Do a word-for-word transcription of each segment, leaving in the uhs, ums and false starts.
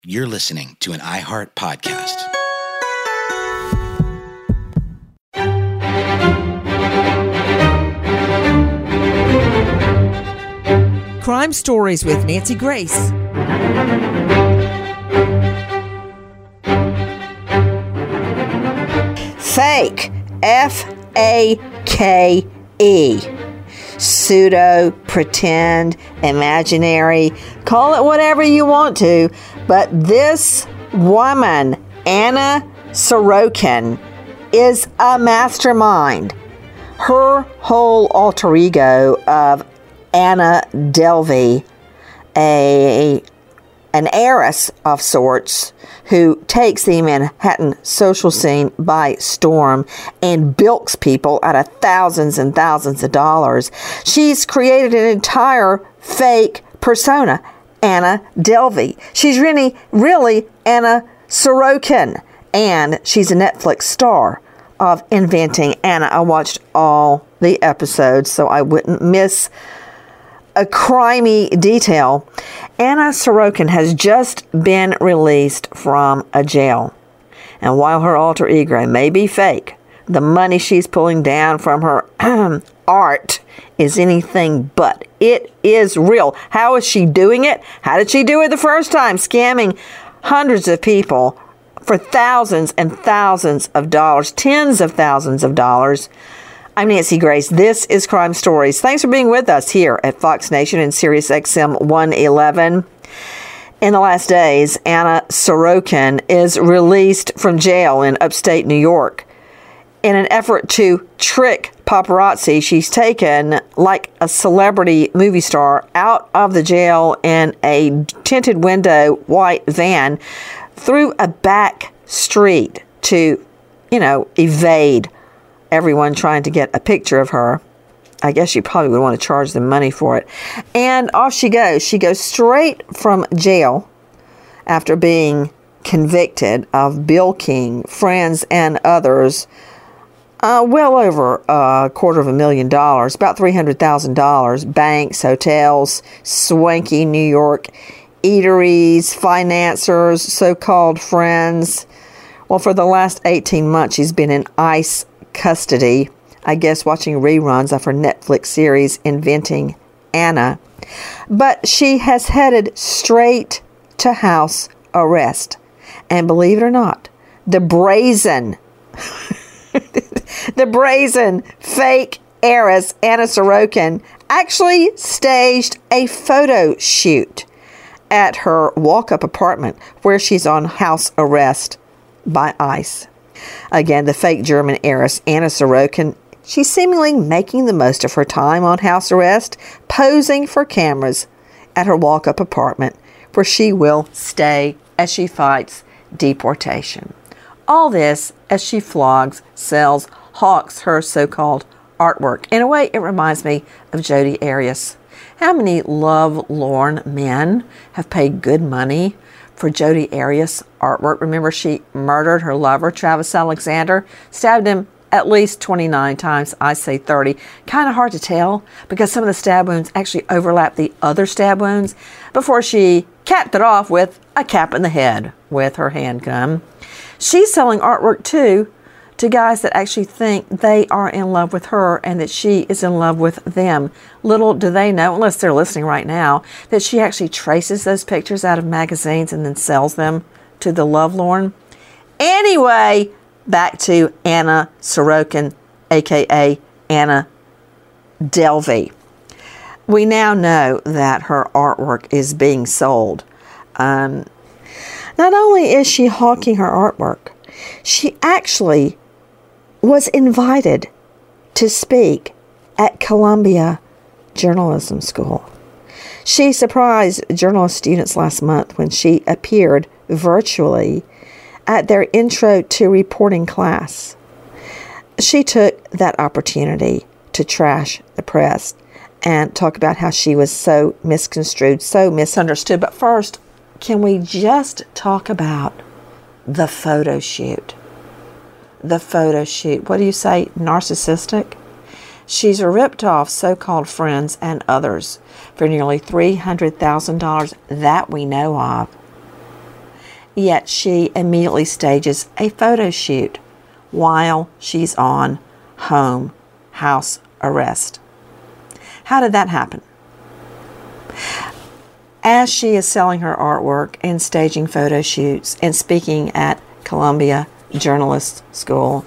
You're listening to an iHeart podcast. Crime Stories with Nancy Grace. Fake. F A K E. Pseudo, pretend, imaginary, call it whatever you want to, but this woman, Anna Sorokin, is a mastermind. Her whole alter ego of Anna Delvey, a an heiress of sorts who takes the Manhattan social scene by storm and bilks people out of thousands and thousands of dollars. She's created an entire fake persona, Anna Delvey. She's really, really Anna Sorokin, and she's a Netflix star of Inventing Anna. I watched all the episodes so I wouldn't miss a crimey detail. Anna Sorokin has just been released from a jail. And while her alter ego may be fake, the money she's pulling down from her art is anything but. It is real. How is she doing it? How did she do it the first time? Scamming hundreds of people for thousands and thousands of dollars, tens of thousands of dollars. I'm Nancy Grace. This is Crime Stories. Thanks for being with us here at Fox Nation and Sirius X M one eleven. In the last days, Anna Sorokin is released from jail in upstate New York. In an effort to trick paparazzi, she's taken, like a celebrity movie star, out of the jail in a tinted window white van through a back street to, you know, evade everyone trying to get a picture of her. I guess you probably would want to charge them money for it. And off she goes. She goes straight from jail after being convicted of bilking friends and others uh, well over a quarter of a million dollars, about three hundred thousand dollars, banks, hotels, swanky New York eateries, financiers, so-called friends. Well, for the last eighteen months, she's been in ICE custody, I guess watching reruns of her Netflix series Inventing Anna. But she has headed straight to house arrest. And believe it or not, the brazen, the brazen fake heiress Anna Sorokin actually staged a photo shoot at her walk-up apartment where she's on house arrest by ICE. Again, the fake German heiress, Anna Sorokin, she's seemingly making the most of her time on house arrest, posing for cameras at her walk-up apartment, where she will stay as she fights deportation. All this as she flogs, sells, hawks her so-called artwork. In a way, it reminds me of Jodi Arias. How many love-lorn men have paid good money for Jodi Arias artwork? Remember, she murdered her lover, Travis Alexander, stabbed him at least twenty-nine times. I say thirty. Kind of hard to tell because some of the stab wounds actually overlap the other stab wounds before she capped it off with a cap in the head with her handgun. She's selling artwork too to guys that actually think they are in love with her and that she is in love with them. Little do they know, unless they're listening right now, that she actually traces those pictures out of magazines and then sells them to the lovelorn. Anyway, back to Anna Sorokin, a k a. Anna Delvey. We now know that her artwork is being sold. Um, not only is she hawking her artwork, she actually was invited to speak at Columbia Journalism School. She surprised journalist students last month when she appeared virtually at their Intro to Reporting class. She took that opportunity to trash the press and talk about how she was so misconstrued, so misunderstood. But first, can we just talk about the photo shoot? The photo shoot. What do you say? Narcissistic? She's ripped off so-called friends and others for nearly three hundred thousand dollars that we know of. yet she immediately stages a photo shoot while she's on home house arrest. How did that happen? As she is selling her artwork and staging photo shoots and speaking at Columbia Journalist School,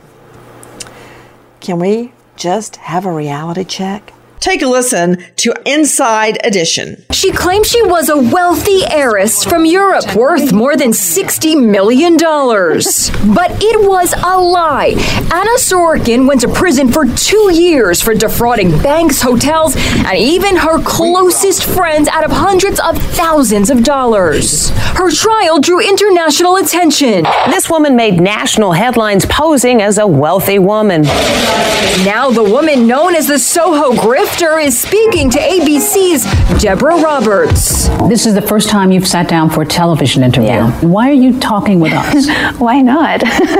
can we just have a reality check? Take a listen to Inside Edition. She claimed she was a wealthy heiress from Europe worth more than sixty million dollars. But it was a lie. Anna Sorokin went to prison for two years for defrauding banks, hotels, and even her closest friends out of hundreds of thousands of dollars. Her trial drew international attention. This woman made national headlines posing as a wealthy woman. Now the woman known as the Soho Grifter is speaking to A B C's Deborah Roberts. This is the first time you've sat down for a television interview. Yeah. Why are you talking with us? Why not?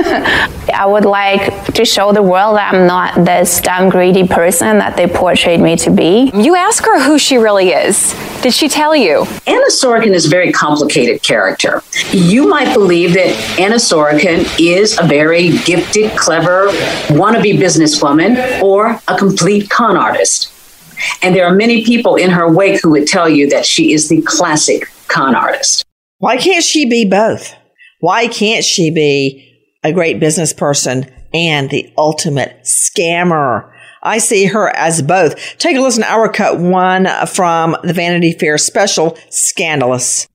I would like to show the world that I'm not this dumb, greedy person that they portrayed me to be. You ask her who she really is. Did she tell you? Anna Sorokin is a very complicated character. You might believe that Anna Sorokin is a very gifted, clever, wannabe businesswoman or a complete con artist. And there are many people in her wake who would tell you that she is the classic con artist. Why can't she be both? Why can't she be a great business person and the ultimate scammer? I see her as both. Take a listen to our cut one from the Vanity Fair special, Scandalous.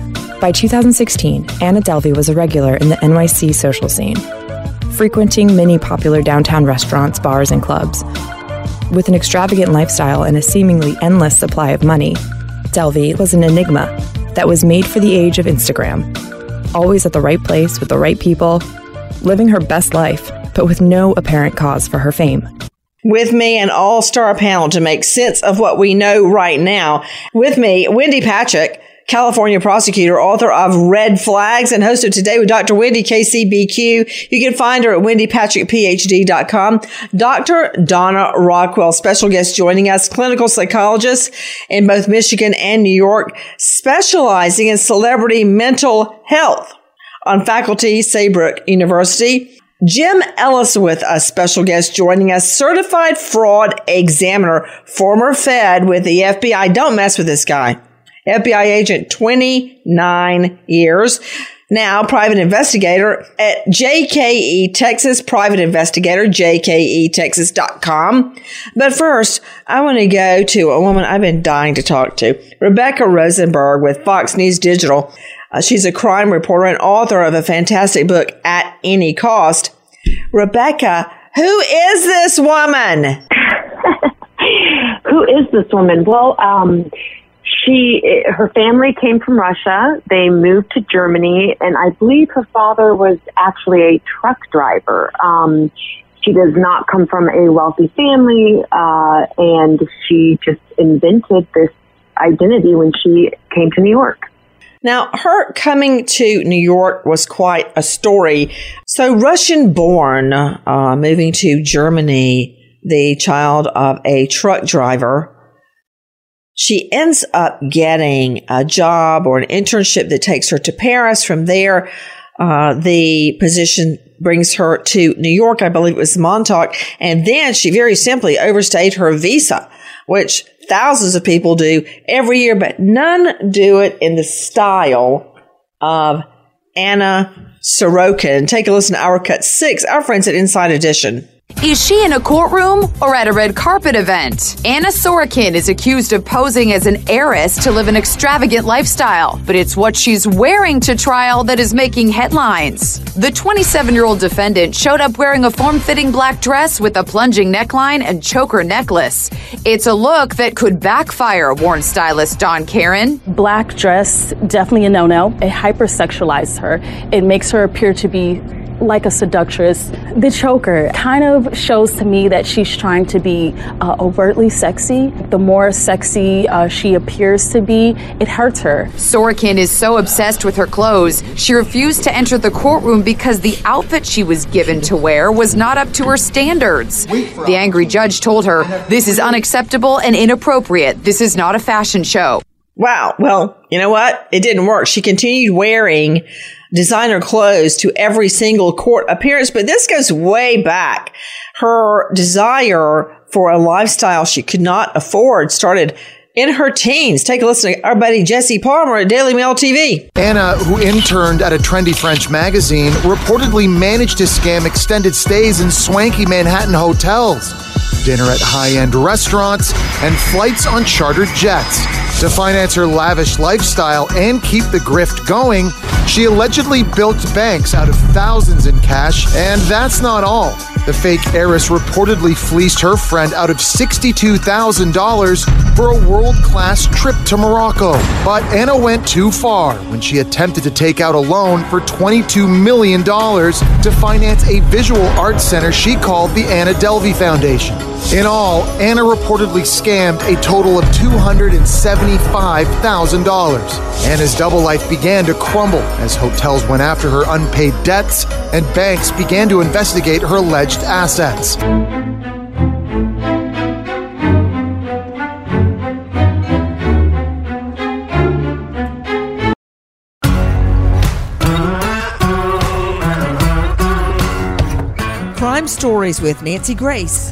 By two thousand sixteen, Anna Delvey was a regular in the N Y C social scene, frequenting many popular downtown restaurants, bars, and clubs. With an extravagant lifestyle and a seemingly endless supply of money, Delvey was an enigma that was made for the age of Instagram. Always at the right place with the right people, living her best life, but with no apparent cause for her fame. With me, an all-star panel to make sense of what we know right now. With me, Wendy Patrick, California prosecutor, author of Red Flags, and host of Today with Doctor Wendy, K C B Q. You can find her at wendy patrick p h d dot com. Doctor Donna Rockwell, special guest joining us, clinical psychologist in both Michigan and New York, specializing in celebrity mental health on faculty, Saybrook University. Jim Ellis with us, special guest joining us, certified fraud examiner, former Fed with the F B I. Don't mess with this guy. F B I agent, twenty-nine years. Now, private investigator at J K E Texas, private investigator, j k e texas dot com. But first, I want to go to a woman I've been dying to talk to, Rebecca Rosenberg with Fox News Digital. Uh, she's a crime reporter and author of a fantastic book, At Any Cost. Rebecca, who is this woman? Who is this woman? Well, um, she, her family came from Russia. They moved to Germany, and I believe her father was actually a truck driver. Um, she does not come from a wealthy family, uh, and she just invented this identity when she came to New York. Now, her coming to New York was quite a story. So, Russian-born, uh, moving to Germany, the child of a truck driver, she ends up getting a job or an internship that takes her to Paris. From there, uh, the position brings her to New York. I believe it was Montauk. And then she very simply overstayed her visa, which thousands of people do every year, but none do it in the style of Anna Sorokin. Take a listen to our cut six, our friends at Inside Edition. Is she in a courtroom or at a red carpet event? Anna Sorokin is accused of posing as an heiress to live an extravagant lifestyle, but it's what she's wearing to trial that is making headlines. The twenty-seven-year-old defendant showed up wearing a form-fitting black dress with a plunging neckline and choker necklace. It's a look that could backfire, warned stylist Dawn Karen. Black dress, definitely a no-no. It hypersexualizes her. It makes her appear to be like a seductress. The choker kind of shows to me that she's trying to be uh, overtly sexy. The more sexy uh, she appears to be, it hurts her. Sorokin is so obsessed with her clothes, she refused to enter the courtroom because the outfit she was given to wear was not up to her standards. The angry judge told her, "This is unacceptable and inappropriate. This is not a fashion show." Wow. Well, you know what? It didn't work. She continued wearing designer clothes to every single court appearance, but this goes way back. Her desire for a lifestyle she could not afford started in her teens. Take a listen to our buddy Jesse Palmer at Daily Mail T V. Anna, who interned at a trendy French magazine, reportedly managed to scam extended stays in swanky Manhattan hotels, dinner at high-end restaurants, and flights on chartered jets. To finance her lavish lifestyle and keep the grift going, she allegedly built banks out of thousands in cash, and that's not all. The fake heiress reportedly fleeced her friend out of sixty-two thousand dollars for a world-class trip to Morocco. But Anna went too far when she attempted to take out a loan for twenty-two million dollars to finance a visual arts center she called the Anna Delvey Foundation. In all, Anna reportedly scammed a total of two hundred seventy-five thousand dollars. Anna's double life began to crumble as hotels went after her unpaid debts and banks began to investigate her alleged assets. Crime Stories with Nancy Grace.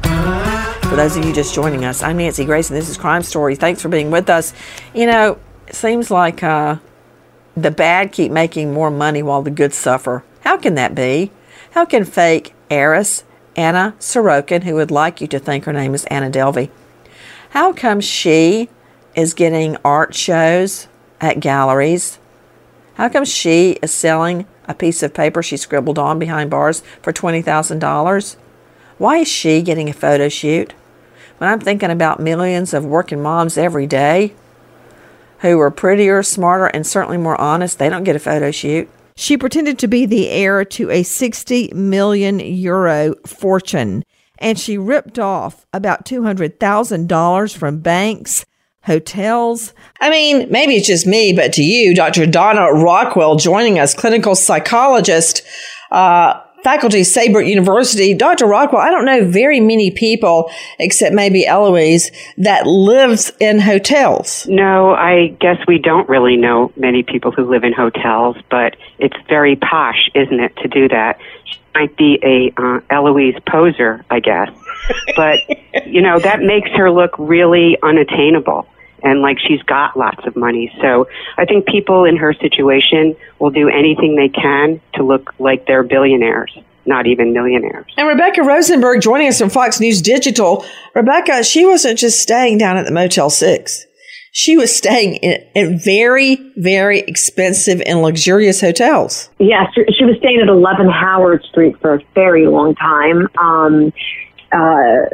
For those of you just joining us, I'm Nancy Grace, and this is Crime Stories. Thanks for being with us. You know, it seems like uh, the bad keep making more money while the good suffer. How can that be? How can fake heiress Anna Sorokin, who would like you to think her name is Anna Delvey, how come she is getting art shows at galleries? How come she is selling a piece of paper she scribbled on behind bars for twenty thousand dollars? Why is she getting a photo shoot? When I'm thinking about millions of working moms every day who are prettier, smarter, and certainly more honest, they don't get a photo shoot. She pretended to be the heir to a sixty million euro fortune, and she ripped off about two hundred thousand dollars from banks, hotels. I mean, maybe it's just me, but to you, Doctor Donna Rockwell, joining us, clinical psychologist, uh, faculty, Sabert University. Doctor Rockwell, I don't know very many people, except maybe Eloise, that lives in hotels. No, I guess we don't really know many people who live in hotels, but it's very posh, isn't it, to do that? She might be a uh, Eloise poser, I guess. But, you know, that makes her look really unattainable and like she's got lots of money. So I think people in her situation will do anything they can to look like they're billionaires, not even millionaires. And Rebecca Rosenberg joining us from Fox News Digital. Rebecca, she wasn't just staying down at the Motel six. She was staying in, in very, very expensive and luxurious hotels. Yes, she was staying at eleven Howard Street for a very long time, um, uh,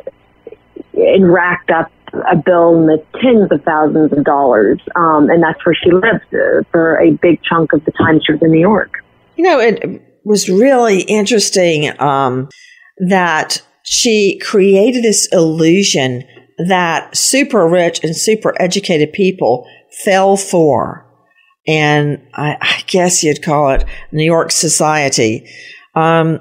and racked up a bill in the tens of thousands of dollars. Um, and that's where she lived uh, for a big chunk of the time she was in New York. You know, it was really interesting um, that she created this illusion that super rich and super educated people fell for. And I, I guess you'd call it New York society. Um,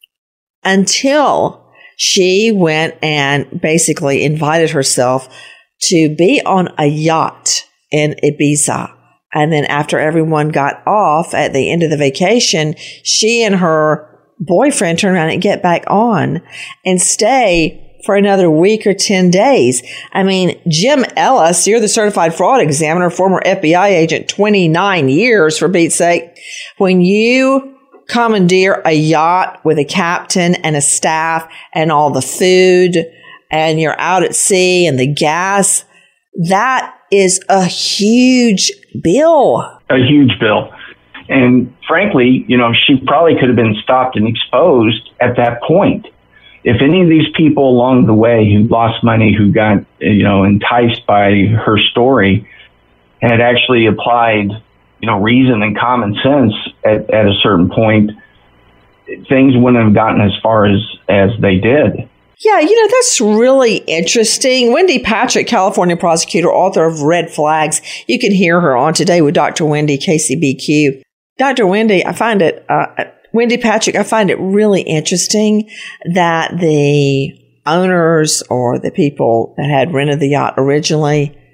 until she went and basically invited herself to be on a yacht in Ibiza. And then after everyone got off at the end of the vacation, she and her boyfriend turned around and get back on and stay for another week or ten days. I mean, Jim Ellis, you're the certified fraud examiner, former F B I agent, twenty-nine years for Pete's sake. When you commandeer a yacht with a captain and a staff and all the food, and you're out at sea and the gas, that is a huge bill. A huge bill. And frankly, you know, she probably could have been stopped and exposed at that point. If any of these people along the way who lost money, who got, you know, enticed by her story, had actually applied, you know, reason and common sense at, at a certain point, things wouldn't have gotten as far as, as they did. Yeah, you know, that's really interesting. Wendy Patrick, California prosecutor, author of Red Flags. You can hear her on Today with Doctor Wendy, K C B Q. Doctor Wendy, I find it, uh, Wendy Patrick, I find it really interesting that the owners or the people that had rented the yacht originally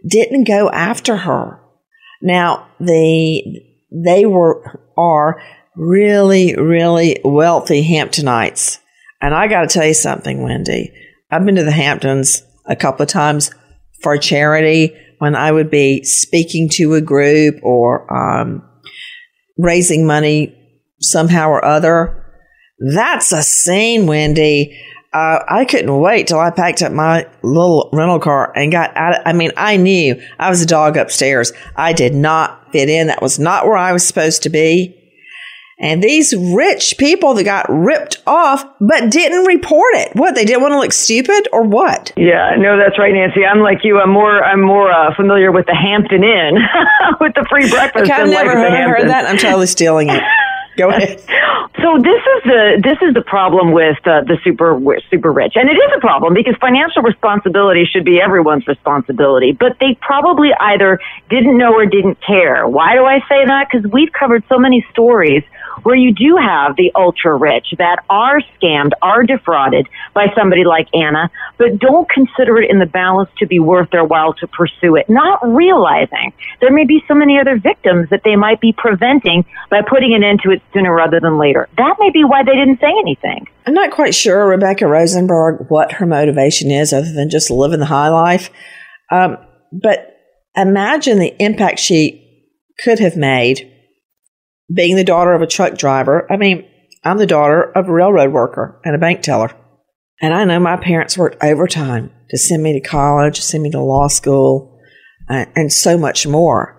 didn't go after her. Now, the they were are really, really wealthy Hamptonites. And I got to tell you something, Wendy. I've been to the Hamptons a couple of times for charity when I would be speaking to a group or um, raising money somehow or other. That's a scene, Wendy. Uh, I couldn't wait till I packed up my little rental car and got out of, I mean, I knew I was a dog upstairs. I did not fit in. That was not where I was supposed to be. And these rich people that got ripped off but didn't report it. What, they didn't want to look stupid or what? Yeah, no, that's right, Nancy. I'm like you. I'm more I'm more uh, familiar with the Hampton Inn, with the free breakfast. Okay, I've never heard, heard that. I'm totally stealing it. Go ahead. So this is the this is the problem with uh, the super super rich, and it is a problem because financial responsibility should be everyone's responsibility. But they probably either didn't know or didn't care. Why do I say that? Because we've covered so many stories where you do have the ultra rich that are scammed, are defrauded by somebody like Anna, but don't consider it in the balance to be worth their while to pursue it, not realizing there may be so many other victims that they might be preventing by putting an end to it sooner rather than later. That may be why they didn't say anything. I'm not quite sure, Rebecca Rosenberg, what her motivation is other than just living the high life. Um, but imagine the impact she could have made being the daughter of a truck driver. I mean, I'm the daughter of a railroad worker and a bank teller. And I know my parents worked overtime to send me to college, to send me to law school, uh, and so much more.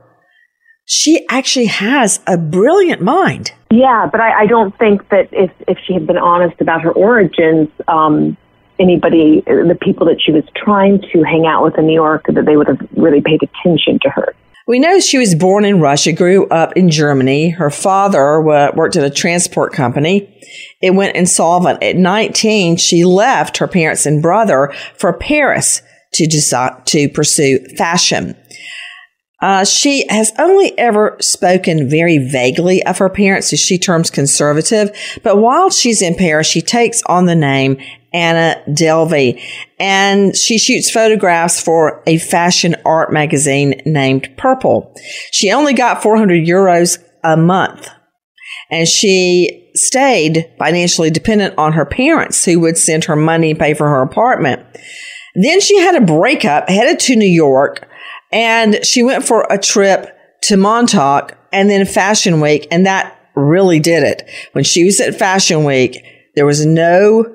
She actually has a brilliant mind. Yeah, but I, I don't think that if, if she had been honest about her origins, um, anybody, the people that she was trying to hang out with in New York, that they would have really paid attention to her. We know she was born in Russia, grew up in Germany. Her father worked at a transport company. It went insolvent. At nineteen, she left her parents and brother for Paris to decide to pursue fashion. Uh, she has only ever spoken very vaguely of her parents, as she terms conservative. But while she's in Paris, she takes on the name Anna Delvey, and she shoots photographs for a fashion art magazine named Purple. She only got four hundred euros a month, and she stayed financially dependent on her parents, who would send her money and pay for her apartment. Then she had a breakup, headed to New York, and she went for a trip to Montauk and then Fashion Week, and that really did it. When she was at Fashion Week, there was no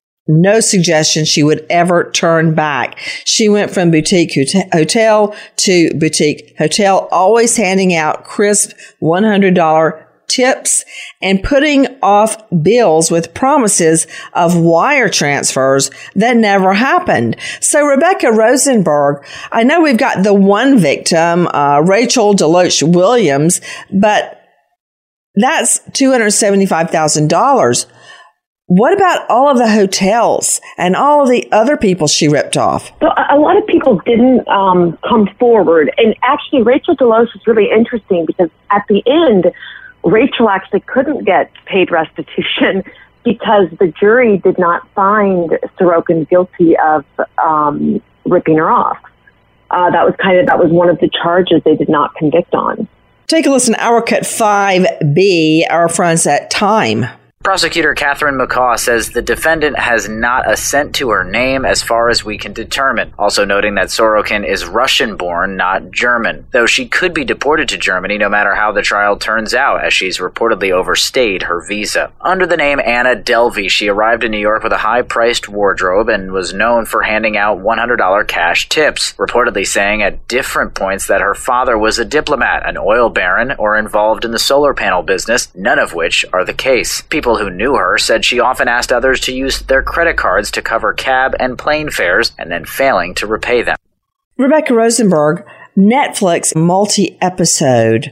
No suggestion she would ever turn back. She went from boutique hotel to boutique hotel, always handing out crisp one hundred dollars tips and putting off bills with promises of wire transfers that never happened. So Rebecca Rosenberg, I know we've got the one victim, uh, Rachel Deloach Williams, but that's two hundred seventy-five thousand dollars. What about all of the hotels and all of the other people she ripped off? So a lot of people didn't um, come forward. And actually, Rachel Deloach is really interesting because at the end, Rachel actually couldn't get paid restitution because the jury did not find Sorokin guilty of um, ripping her off. Uh, that was kind of, that was one of the charges they did not convict on. Take a listen to Our Cut five B, our friends at Time. Prosecutor Catherine McCaw says the defendant has not a cent to her name as far as we can determine, also noting that Sorokin is Russian-born, not German, though she could be deported to Germany no matter how the trial turns out, as she's reportedly overstayed her visa. Under the name Anna Delvey, she arrived in New York with a high-priced wardrobe and was known for handing out one hundred dollars cash tips, reportedly saying at different points that her father was a diplomat, an oil baron, or involved in the solar panel business, none of which are the case. People who knew her said she often asked others to use their credit cards to cover cab and plane fares and then failing to repay them. Rebecca Rosenberg, Netflix multi-episode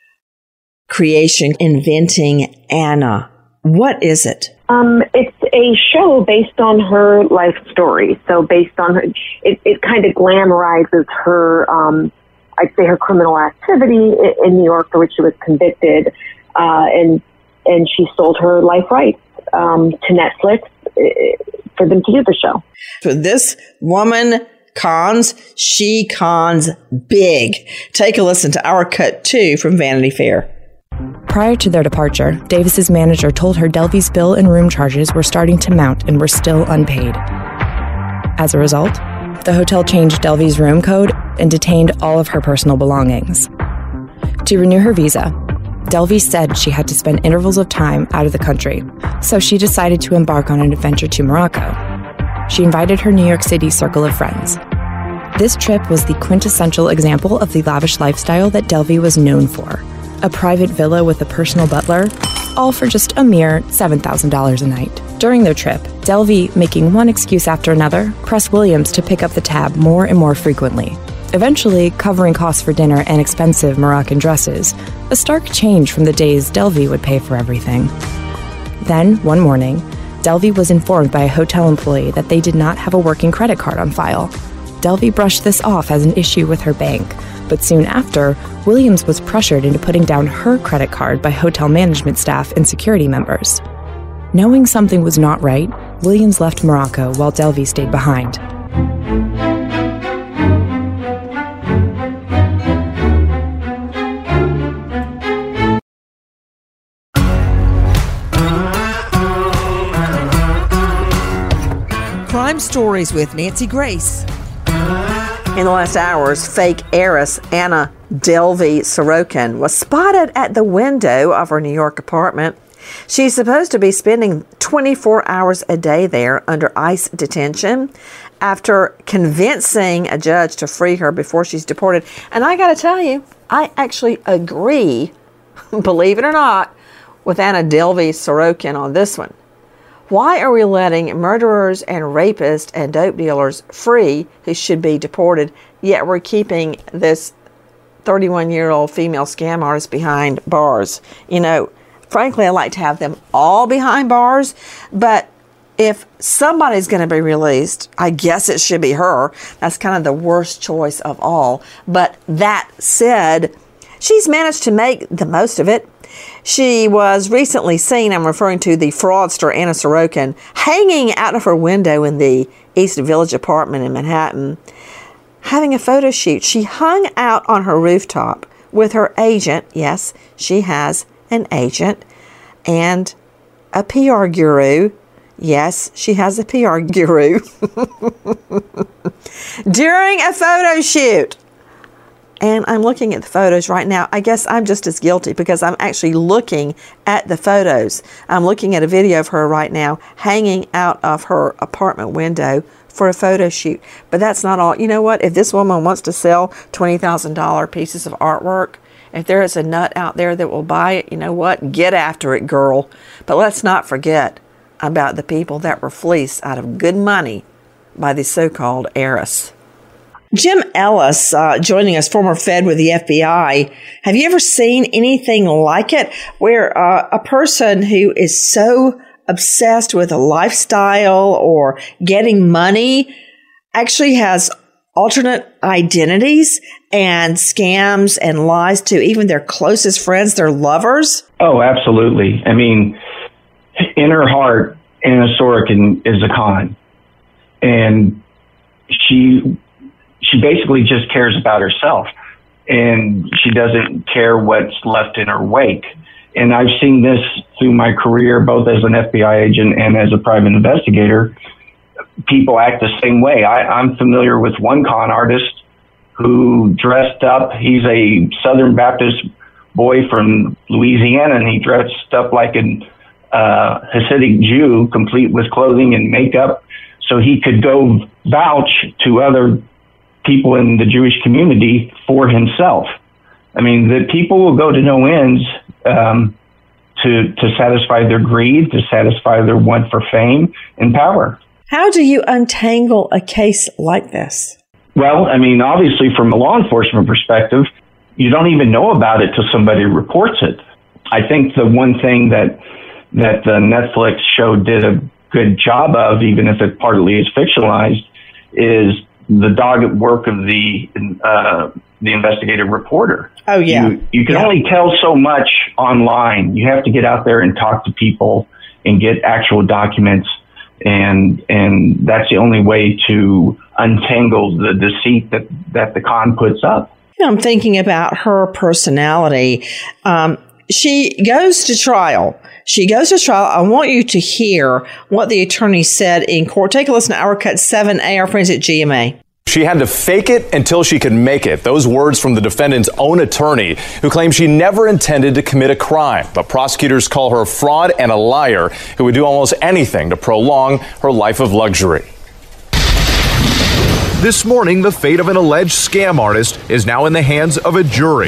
creation, Inventing Anna. What is it? Um, it's a show based on her life story. So based on her, it, it kind of glamorizes her, um, I'd say her criminal activity in New York for which she was convicted, uh, and and she sold her life rights um, to Netflix uh, for them to do the show. So this woman Cons, she cons big. Take a listen to our cut two from Vanity Fair. Prior to their departure, Davis's manager told her Delvey's bill and room charges were starting to mount and were still unpaid. As a result, the hotel changed Delvey's room code and detained all of her personal belongings. To renew her visa, Delvey said she had to spend intervals of time out of the country, so she decided to embark on an adventure to Morocco. She invited her New York City circle of friends. This trip was the quintessential example of the lavish lifestyle that Delvey was known for. A private villa with a personal butler, all for just a mere seven thousand dollars a night. During their trip, Delvey, making one excuse after another, pressed Williams to pick up the tab more and more frequently, eventually covering costs for dinner and expensive Moroccan dresses, a stark change from the days Delvey would pay for everything. Then, one morning, Delvey was informed by a hotel employee that they did not have a working credit card on file. Delvey brushed this off as an issue with her bank, but soon after, Williams was pressured into putting down her credit card by hotel management staff and security members. Knowing something was not right, Williams left Morocco while Delvey stayed behind. Crime Stories with Nancy Grace. In the last hours, fake heiress Anna Delvey Sorokin was spotted at the window of her New York apartment. She's supposed to be spending twenty-four hours a day there under ICE detention after convincing a judge to free her before she's deported. And I got to tell you, I actually agree, believe it or not, with Anna Delvey Sorokin on this one. Why are we letting murderers and rapists and dope dealers free who should be deported, yet we're keeping this thirty-one-year-old female scam artist behind bars? You know, frankly, I'd like to have them all behind bars, but if somebody's going to be released, I guess it should be her. That's kind of the worst choice of all. But that said, she's managed to make the most of it. She was recently seen, I'm referring to the fraudster Anna Sorokin, hanging out of her window in the East Village apartment in Manhattan, having a photo shoot. She hung out on her rooftop with her agent. Yes, she has an agent and a P R guru. Yes, she has a P R guru. During a photo shoot. And I'm looking at the photos right now. I guess I'm just as guilty because I'm actually looking at the photos. I'm looking at a video of her right now hanging out of her apartment window for a photo shoot. But that's not all. You know what? If this woman wants to sell twenty thousand dollars pieces of artwork, if there is a nut out there that will buy it, you know what? Get after it, girl. But let's not forget about the people that were fleeced out of good money by the so-called heiress. Jim Ellis, uh, joining us, former Fed with the F B I. Have you ever seen anything like it where uh, a person who is so obsessed with a lifestyle or getting money actually has alternate identities and scams and lies to even their closest friends, their lovers? Oh, absolutely. I mean, in her heart, Anna Sorokin is a con. And she... She basically just cares about herself, and she doesn't care what's left in her wake. And I've seen this through my career, both as an F B I agent and as a private investigator. People act the same way. I, I'm familiar with one con artist who dressed up. He's a Southern Baptist boy from Louisiana, and he dressed up like a uh, Hasidic Jew, complete with clothing and makeup, so he could go vouch to other people in the Jewish community for himself. I mean, the people will go to no ends um, to to satisfy their greed, to satisfy their want for fame and power. How do you untangle a case like this? Well, I mean, obviously, from a law enforcement perspective, you don't even know about it till somebody reports it. I think the one thing that that the Netflix show did a good job of, even if it partly is fictionalized, is the dogged work of the uh, the investigative reporter. Oh, yeah. You, you can yeah. only tell so much online. You have to get out there and talk to people and get actual documents And and that's the only way to untangle the deceit that, that the con puts up. I'm thinking about her personality. Um, she goes to trial. She goes to trial. I want you to hear what the attorney said in court. Take a listen to Our Cut seven A, our friends at G M A. She had to fake it until she could make it. Those words from the defendant's own attorney, who claims she never intended to commit a crime. But prosecutors call her a fraud and a liar who would do almost anything to prolong her life of luxury. This morning, the fate of an alleged scam artist is now in the hands of a jury.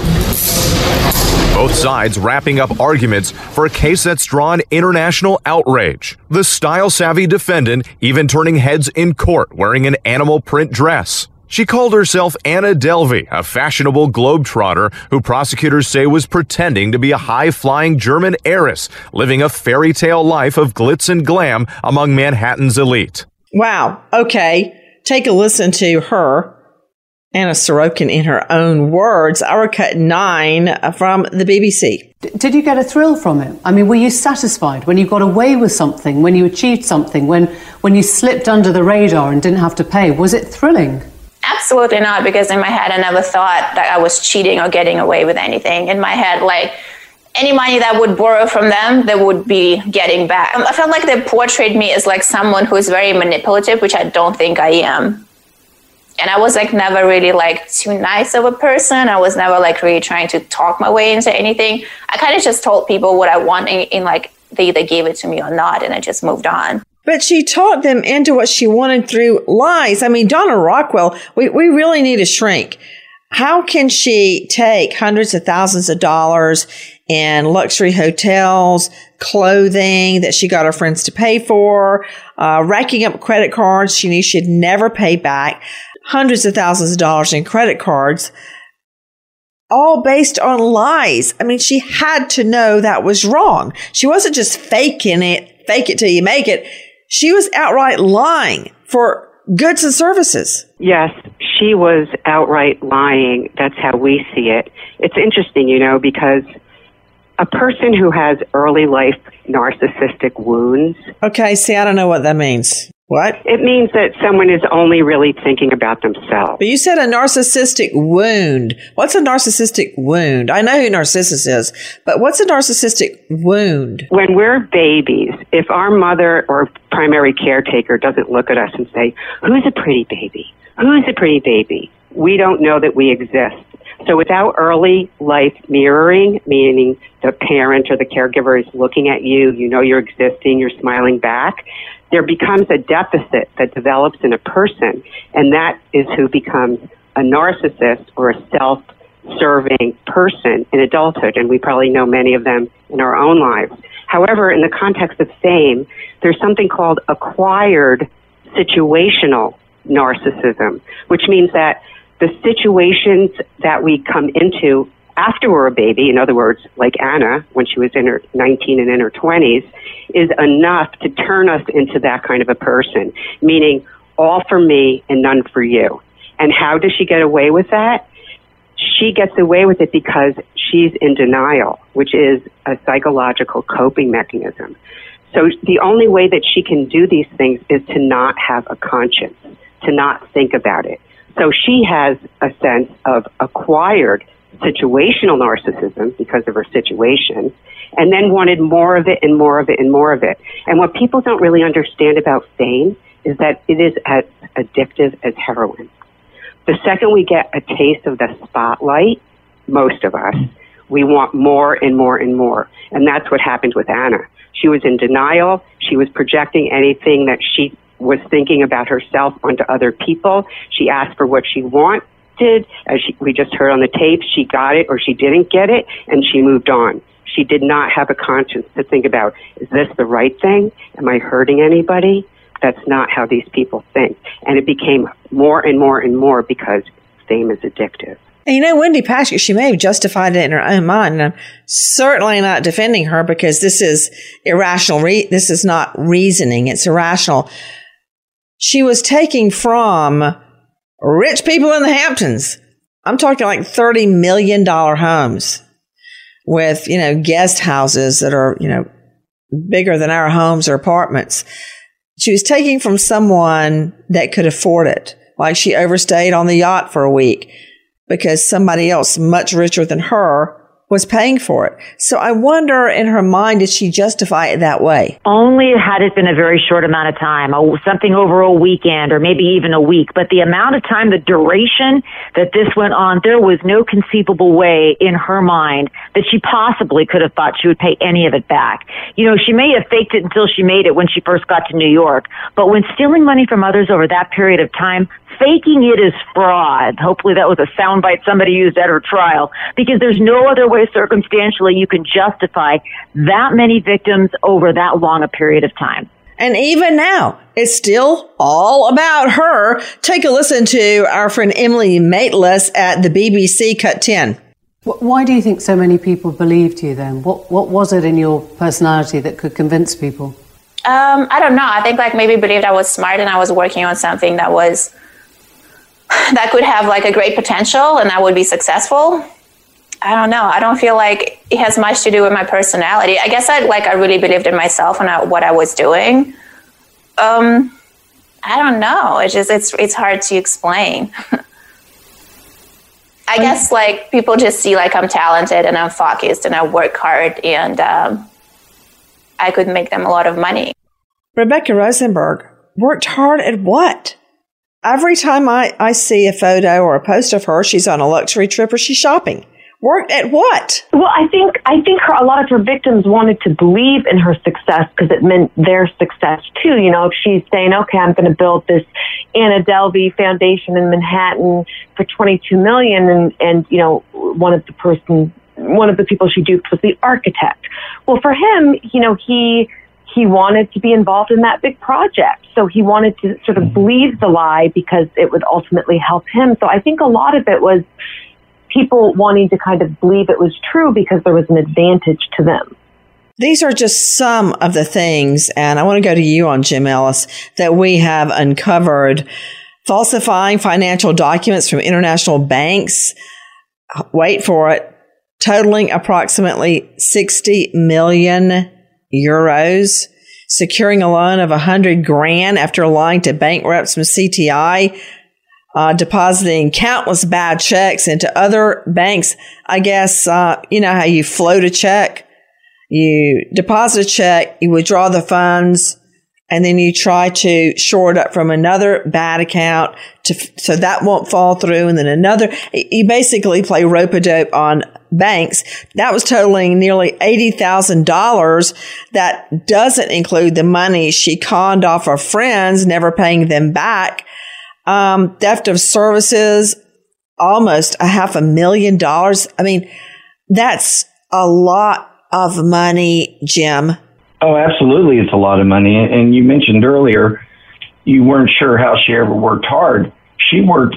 Both sides wrapping up arguments for a case that's drawn international outrage. The style-savvy defendant even turning heads in court wearing an animal print dress. She called herself Anna Delvey, a fashionable globetrotter who prosecutors say was pretending to be a high-flying German heiress, living a fairy tale life of glitz and glam among Manhattan's elite. Wow. Okay. Take a listen to her, Anna Sorokin, in her own words. Our Cut nine from the B B C. Did you get a thrill from it? I mean, were you satisfied when you got away with something, when you achieved something, when, when you slipped under the radar and didn't have to pay? Was it thrilling? Absolutely not, because in my head, I never thought that I was cheating or getting away with anything. In my head, like, any money that I would borrow from them, they would be getting back. I felt like they portrayed me as like someone who is very manipulative, which I don't think I am. And I was like never really like too nice of a person. I was never like really trying to talk my way into anything. I kind of just told people what I want, and, and like they either gave it to me or not, and I just moved on. But she talked them into what she wanted through lies. I mean, Donna Rockwell, we, we really need a shrink. How can she take hundreds of thousands of dollars in luxury hotels, clothing that she got her friends to pay for, uh, racking up credit cards she knew she'd never pay back, hundreds of thousands of dollars in credit cards, all based on lies? I mean, she had to know that was wrong. She wasn't just faking it, fake it till you make it. She was outright lying for goods and services. Yes, she was outright lying. That's how we see it. It's interesting, you know, because a person who has early life narcissistic wounds. Okay, see, I don't know what that means. What? It means that someone is only really thinking about themselves. But you said a narcissistic wound. What's a narcissistic wound? I know who Narcissus is, but what's a narcissistic wound? When we're babies, if our mother or primary caretaker doesn't look at us and say, "Who's a pretty baby? Who's a pretty baby?" we don't know that we exist. So without early life mirroring, meaning the parent or the caregiver is looking at you, you know you're existing, you're smiling back, there becomes a deficit that develops in a person, and that is who becomes a narcissist or a self-serving person in adulthood, and we probably know many of them in our own lives. However, in the context of fame, there's something called acquired situational narcissism, which means that the situations that we come into after we're a baby, in other words, like Anna, when she was in her nineteen and in her twenties, is enough to turn us into that kind of a person, meaning all for me and none for you. And how does she get away with that? She gets away with it because she's in denial, which is a psychological coping mechanism. So the only way that she can do these things is to not have a conscience, to not think about it. So she has a sense of acquired situational narcissism because of her situation, and then wanted more of it and more of it and more of it. And what people don't really understand about fame is that it is as addictive as heroin. The second we get a taste of the spotlight, most of us, we want more and more and more. And that's what happened with Anna. She was in denial. She was projecting anything that she was thinking about herself onto other people. She asked for what she wanted. As she, we just heard on the tape, she got it or she didn't get it, and she moved on. She did not have a conscience to think about, is this the right thing? Am I hurting anybody? That's not how these people think. And it became more and more and more because fame is addictive. And you know, Wendy Paskett, she may have justified it in her own mind. And I'm certainly not defending her because this is irrational. Re- this is not reasoning. It's irrational. She was taking from rich people in the Hamptons. I'm talking like thirty million dollars homes with, you know, guest houses that are, you know, bigger than our homes or apartments. she was taking from someone that could afford it. Like she overstayed on the yacht for a week because somebody else much richer than her was paying for it. So I wonder in her mind, did she justify it that way? Only had it been a very short amount of time, something over a weekend or maybe even a week. But the amount of time, the duration that this went on, there was no conceivable way in her mind that she possibly could have thought she would pay any of it back. You know, she may have faked it until she made it when she first got to New York. But when stealing money from others over that period of time, faking it is fraud. Hopefully that was a soundbite somebody used at her trial, because there's no other way circumstantially you can justify that many victims over that long a period of time. And even now, it's still all about her. Take a listen to our friend Emily Maitlis at the B B C Cut ten. Why do you think so many people believed you then? What What was it in your personality that could convince people? Um, I don't know. I think like maybe believed I was smart and I was working on something that was that could have like a great potential and I would be successful. I don't know. I don't feel like it has much to do with my personality. I guess I like I really believed in myself and I, what I was doing. Um, I don't know. It's just it's it's hard to explain. I guess like people just see like I'm talented and I'm focused and I work hard and um, I could make them a lot of money. Rebecca Rosenberg worked hard at what? Every time I, I see a photo or a post of her, she's on a luxury trip or she's shopping. Worked at what? Well, I think I think her, a lot of her victims wanted to believe in her success because it meant their success too. You know, if she's saying, "Okay, I'm going to build this Anna Delvey Foundation in Manhattan for twenty-two million dollars," and and you know, one of the person, one of the people she duped was the architect. Well, for him, you know, he. He wanted to be involved in that big project. So he wanted to sort of believe the lie because it would ultimately help him. So I think a lot of it was people wanting to kind of believe it was true because there was an advantage to them. These are just some of the things, and I want to go to you on Jim Ellis, that we have uncovered. Falsifying financial documents from international banks, wait for it, totaling approximately sixty million euros, securing a loan of a hundred grand after lying to bank reps from C T I, uh, depositing countless bad checks into other banks. I guess, uh, you know how you float a check, you deposit a check, you withdraw the funds, and then you try to shore it up from another bad account to, so that won't fall through. And then another, you basically play rope-a-dope on banks. That was totaling nearly eighty thousand dollars. That doesn't include the money she conned off her friends, never paying them back. Um, theft of services, almost a half a million dollars. I mean, that's a lot of money, Jim. Oh, absolutely. It's a lot of money. And you mentioned earlier, you weren't sure how she ever worked hard. She worked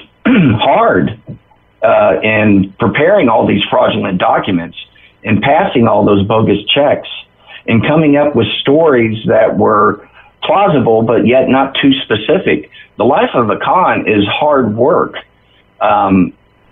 hard uh, in preparing all these fraudulent documents and passing all those bogus checks and coming up with stories that were plausible, but yet not too specific. The life of a con is hard work. Um,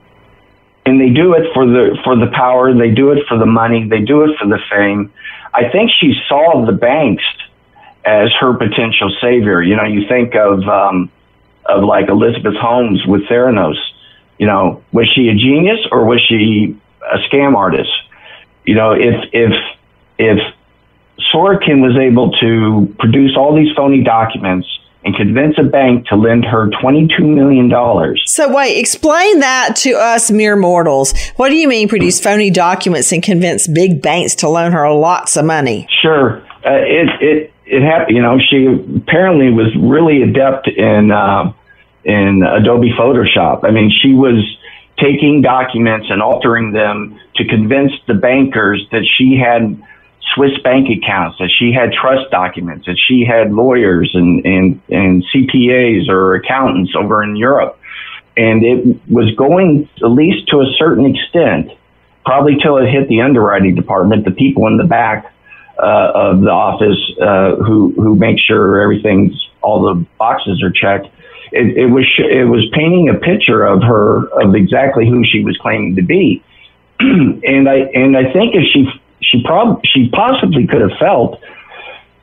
and they do it for the, for the power. They do it for the money. They do it for the fame. I think she saw the banks as her potential savior. You know, you think of, um, of like Elizabeth Holmes with Theranos. You know, was she a genius or was she a scam artist? You know, if, if, if Sorokin was able to produce all these phony documents and convince a bank to lend her twenty-two million dollars. So wait, explain that to us mere mortals. What do you mean produce phony documents and convince big banks to loan her lots of money? Sure. Uh, it, it, it happened, you know, she apparently was really adept in, uh, in Adobe Photoshop. I mean, she was taking documents and altering them to convince the bankers that she had Swiss bank accounts, that she had trust documents, that she had lawyers and, and, and C P As or accountants over in Europe. And it was going, at least to a certain extent, probably till it hit the underwriting department, the people in the back uh, of the office uh, who, who make sure everything's, all the boxes are checked. It, it was, it was painting a picture of her, of exactly who she was claiming to be. and I, and I think if she, She prob- she possibly could have felt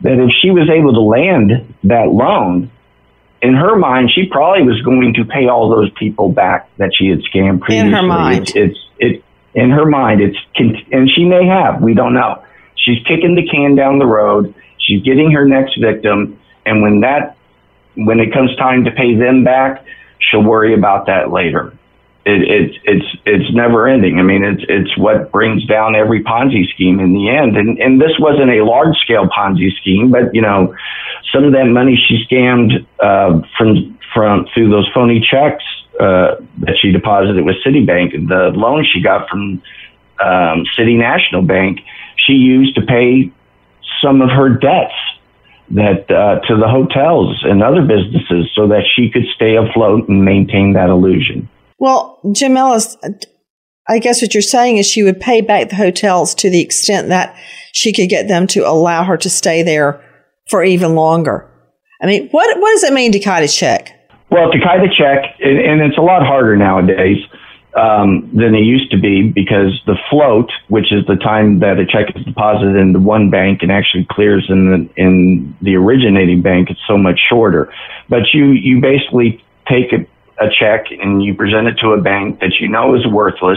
that if she was able to land that loan, in her mind, she probably was going to pay all those people back that she had scammed previously. In her mind. It's, it's it in her mind. It's and she may have. We don't know. She's kicking the can down the road. She's getting her next victim, and when that when it comes time to pay them back, she'll worry about that later. It, it, it's it's never ending. I mean, it's it's what brings down every Ponzi scheme in the end. And and this wasn't a large scale Ponzi scheme, but you know, some of that money she scammed uh, from from through those phony checks uh, that she deposited with Citibank, the loan she got from um, City National Bank, she used to pay some of her debts that uh, to the hotels and other businesses, so that she could stay afloat and maintain that illusion. Well, Jim Ellis, I guess what you're saying is she would pay back the hotels to the extent that she could get them to allow her to stay there for even longer. I mean, what what does it mean to kite a check? Well, to kite a check, and, and it's a lot harder nowadays um, than it used to be, because the float, which is the time that a check is deposited into one bank and actually clears in the, in the originating bank, it's so much shorter. But you, you basically take a a check and you present it to a bank that you know is worthless,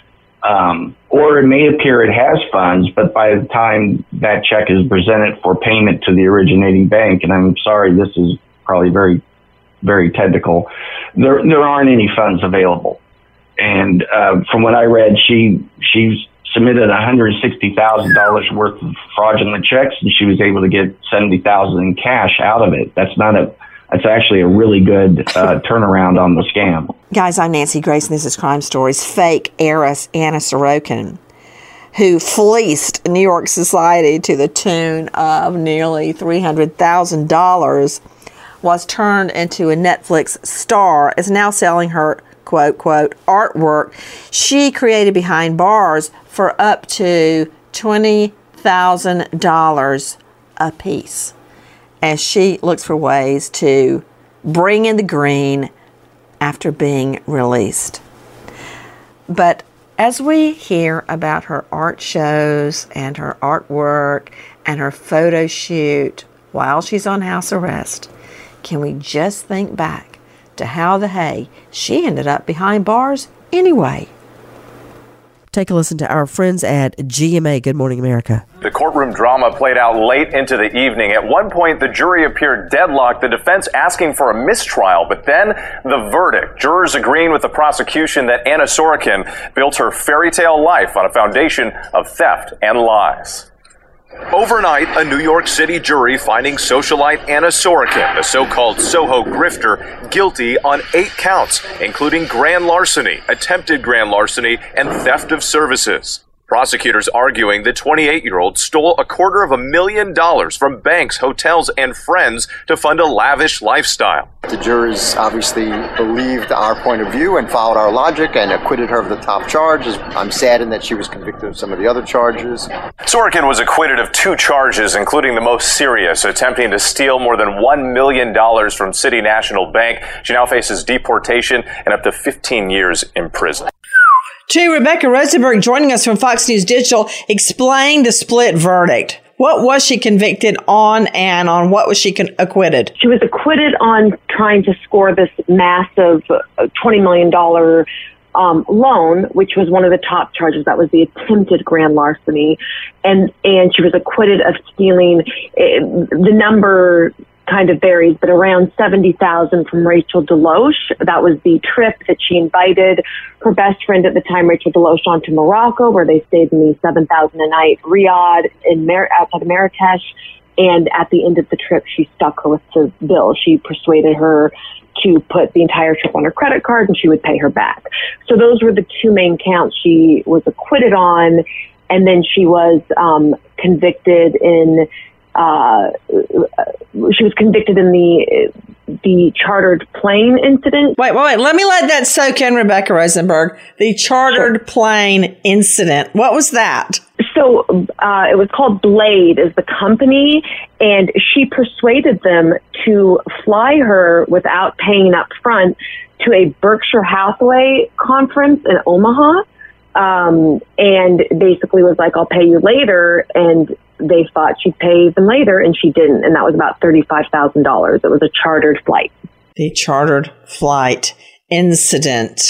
um, or it may appear it has funds, but by the time that check is presented for payment to the originating bank, and I'm sorry, this is probably very, very technical, there there aren't any funds available. And uh, from what I read, she she's submitted one hundred sixty thousand dollars worth of fraudulent checks, and she was able to get seventy thousand dollars in cash out of it. That's not a That's actually a really good uh, turnaround on the scam. Guys, I'm Nancy Grace, and this is Crime Stories. Fake heiress Anna Sorokin, who fleeced New York society to the tune of nearly three hundred thousand dollars, was turned into a Netflix star, is now selling her, quote, quote, artwork she created behind bars for up to twenty thousand dollars a piece, as she looks for ways to bring in the green after being released. But as we hear about her art shows and her artwork and her photo shoot while she's on house arrest, can we just think back to how the hay she ended up behind bars anyway? Take a listen to our friends at G M A Good Morning America. The courtroom drama played out late into the evening. At one point, the jury appeared deadlocked, the defense asking for a mistrial, but then the verdict. Jurors agreeing with the prosecution that Anna Sorokin built her fairy tale life on a foundation of theft and lies. Overnight, a New York City jury finding socialite Anna Sorokin, the so-called Soho grifter, guilty on eight counts, including grand larceny, attempted grand larceny, and theft of services. Prosecutors arguing the twenty-eight-year-old stole a quarter of a million dollars from banks, hotels, and friends to fund a lavish lifestyle. The jurors obviously believed our point of view and followed our logic and acquitted her of the top charges. I'm saddened that she was convicted of some of the other charges. Sorokin was acquitted of two charges, including the most serious, attempting to steal more than one million dollars from City National Bank. She now faces deportation and up to fifteen years in prison. To Rebecca Rosenberg joining us from Fox News Digital, explain the split verdict. What was she convicted on, and on what was she con- acquitted? She was acquitted on trying to score this massive twenty million dollars um, loan, which was one of the top charges. That was the attempted grand larceny. And, and she was acquitted of stealing, uh, the number kind of varies, but around seventy thousand from Rachel Deloche. That was the trip that she invited her best friend at the time, Rachel Deloche, on to Morocco, where they stayed in the seven thousand a night Riyadh in Mar- outside of Marrakesh. And at the end of the trip, she stuck her with the bill. She persuaded her to put the entire trip on her credit card, and she would pay her back. So those were the two main counts she was acquitted on. And then she was um, convicted in Uh, she was convicted in the the chartered plane incident. Wait, wait, wait. Let me let that soak in, Rebecca Rosenberg. The chartered sure. plane incident. What was that? So uh, it was called Blade is the company, and she persuaded them to fly her without paying up front to a Berkshire Hathaway conference in Omaha, um, and basically was like, I'll pay you later. And they thought she'd pay them later, and she didn't. And that was about thirty-five thousand dollars. It was a chartered flight. The chartered flight incident.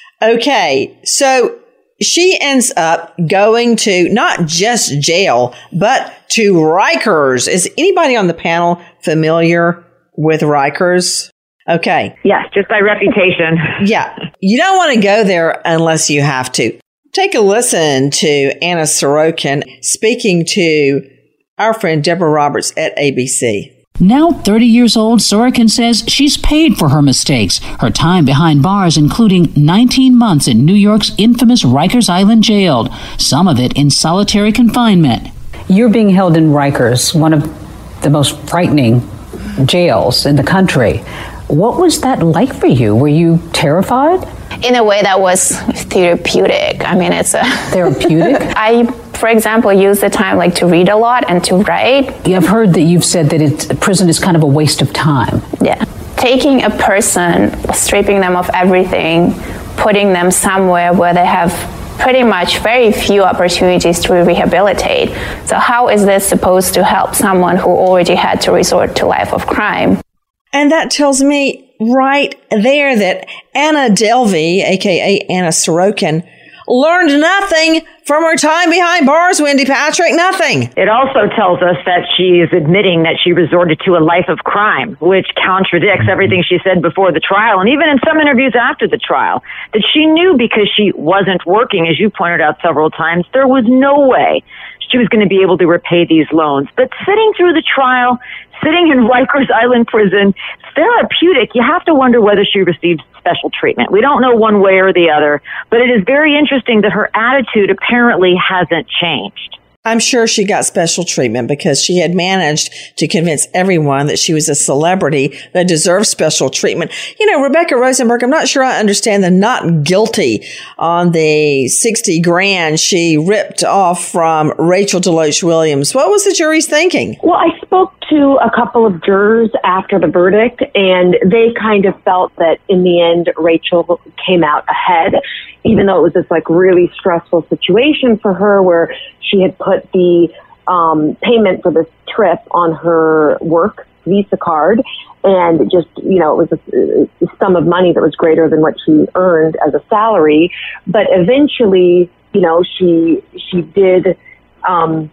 Okay, so she ends up going to not just jail, but to Rikers. Is anybody on the panel familiar with Rikers? Okay. Yes, just by reputation. Yeah. You don't want to go there unless you have to. Take a listen to Anna Sorokin speaking to our friend Deborah Roberts at A B C. Now thirty years old, Sorokin says she's paid for her mistakes. Her time behind bars, including nineteen months in New York's infamous Rikers Island jail, some of it in solitary confinement. You're being held in Rikers, one of the most frightening jails in the country. What was that like for you? Were you terrified? In a way that was therapeutic. I mean, it's a... Therapeutic? I, for example, use the time like to read a lot and to write. I've heard that you've said that it's, prison is kind of a waste of time. Yeah. Taking a person, stripping them of everything, putting them somewhere where they have pretty much very few opportunities to rehabilitate. So how is this supposed to help someone who already had to resort to life of crime? And that tells me right there that Anna Delvey, a k a. Anna Sorokin, learned nothing from her time behind bars, Wendy Patrick, nothing. It also tells us that she is admitting that she resorted to a life of crime, which contradicts everything she said before the trial, and even in some interviews after the trial, that she knew because she wasn't working, as you pointed out several times, there was no way she was going to be able to repay these loans. But sitting through the trial, sitting in Rikers Island prison, therapeutic. You have to wonder whether she received special treatment. We don't know one way or the other, but it is very interesting that her attitude apparently hasn't changed. I'm sure she got special treatment because she had managed to convince everyone that she was a celebrity that deserved special treatment. You know, Rebecca Rosenberg, I'm not sure I understand the not guilty on the sixty grand she ripped off from Rachel Deloach Williams. What was the jury's thinking? Well, I spoke to a couple of jurors after the verdict, and they kind of felt that in the end, Rachel came out ahead, even though it was this like really stressful situation for her where she had put the um, payment for this trip on her work Visa card, and just, you know, it was a, a sum of money that was greater than what she earned as a salary. But eventually, you know, she she did um,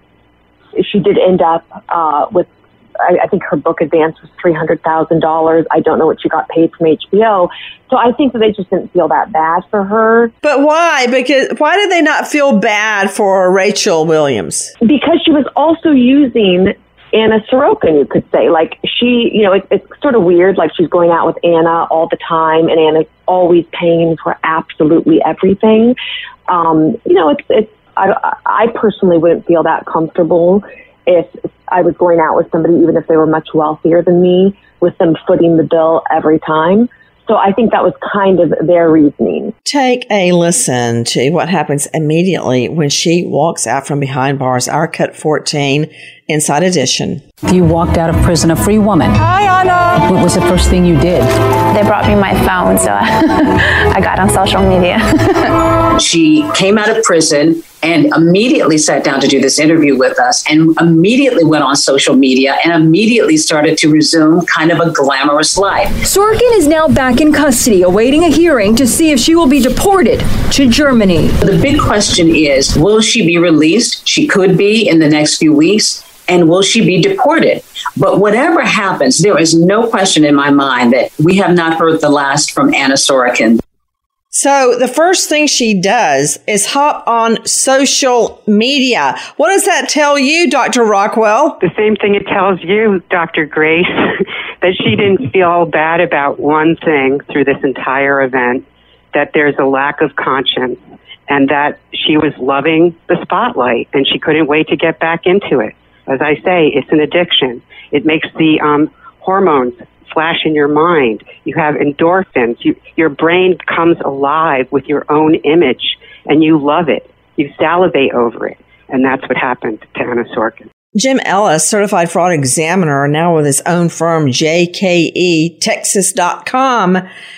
she did end up uh, with, I, I think her book advance was three hundred thousand dollars. I don't know what she got paid from H B O. So I think that they just didn't feel that bad for her. But why? Because why did they not feel bad for Rachel Williams? Because she was also using Anna Sorokin, you could say. Like, she, you know, it, it's sort of weird. Like, she's going out with Anna all the time, and Anna's always paying for absolutely everything. Um, you know, it's, it's, I, I personally wouldn't feel that comfortable if I was going out with somebody, even if they were much wealthier than me, with them footing the bill every time. So I think that was kind of their reasoning. Take a listen to what happens immediately when she walks out from behind bars. Our Cut fourteen, Inside Edition. You walked out of prison a free woman. Hi, Anna. What was the first thing you did? They brought me my phone, so I got on social media. She came out of prison and immediately sat down to do this interview with us, and immediately went on social media and immediately started to resume kind of a glamorous life. Sorokin is now back in custody, awaiting a hearing to see if she will be deported to Germany. The big question is, will she be released? She could be in the next few weeks. And will she be deported? But whatever happens, there is no question in my mind that we have not heard the last from Anna Sorokin. So the first thing she does is hop on social media. What does that tell you, Doctor Rockwell? The same thing it tells you, Doctor Grace, that she didn't feel bad about one thing through this entire event, that there's a lack of conscience, and that she was loving the spotlight, and she couldn't wait to get back into it. As I say, it's an addiction. It makes the um, hormones flash in your mind. You have endorphins. You, your brain comes alive with your own image, and you love it. You salivate over it. And that's what happened to Anna Sorokin. Jim Ellis, certified fraud examiner, now with his own firm, J K E Texas dot com.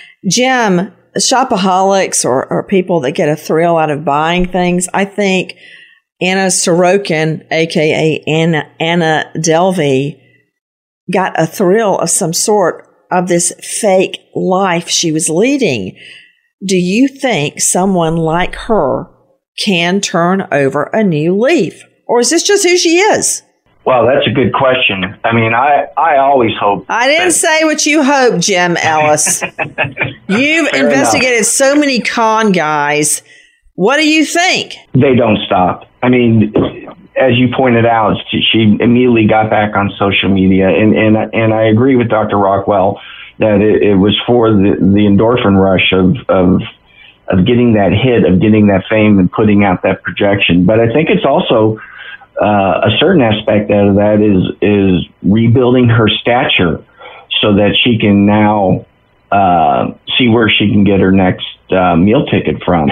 Jim, shopaholics or, or people that get a thrill out of buying things, I think Anna Sorokin, a k a. Anna, Anna Delvey, got a thrill of some sort of this fake life she was leading. Do you think someone like her can turn over a new leaf? Or is this just who she is? Well, that's a good question. I mean, I, I always hope. I didn't that- say what you hope, Jim Ellis. You've Fair investigated enough. so many con guys. What do you think? They don't stop. I mean, as you pointed out, she immediately got back on social media, and and and I agree with Doctor Rockwell that it, it was for the, the endorphin rush of of of getting that hit, of getting that fame, and putting out that projection. But I think it's also uh, a certain aspect out of that is is rebuilding her stature so that she can now uh, see where she can get her next uh, meal ticket from.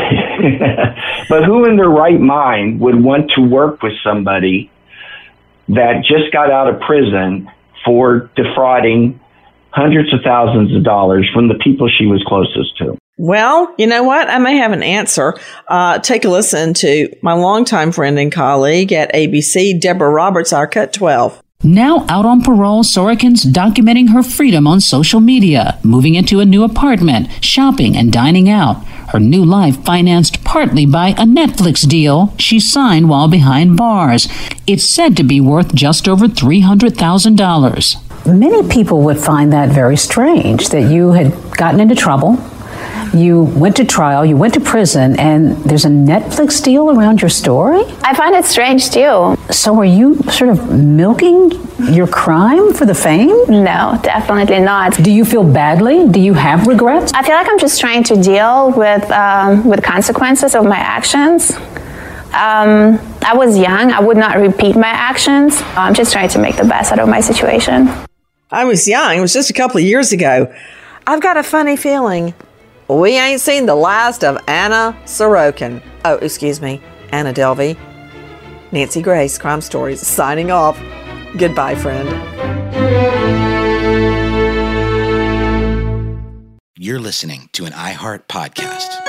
But who in their right mind would want to work with somebody that just got out of prison for defrauding hundreds of thousands of dollars from the people she was closest to? Well, you know what? I may have an answer. Uh, take a listen to my longtime friend and colleague at A B C, Deborah Roberts, our Cut twelve. Now out on parole, Sorokin's documenting her freedom on social media, moving into a new apartment, shopping and dining out. Her new life financed partly by a Netflix deal she signed while behind bars. It's said to be worth just over three hundred thousand dollars. Many people would find that very strange, that you had gotten into trouble, you went to trial, you went to prison, and there's a Netflix deal around your story? I find it strange too. So are you sort of milking your crime for the fame? No, definitely not. Do you feel badly? Do you have regrets? I feel like I'm just trying to deal with um, with consequences of my actions. Um, I was young. I would not repeat my actions. I'm just trying to make the best out of my situation. I was young. It was just a couple of years ago. I've got a funny feeling we ain't seen the last of Anna Sorokin. Oh, excuse me, Anna Delvey. Nancy Grace, Crime Stories, signing off. Goodbye, friend. You're listening to an iHeart podcast.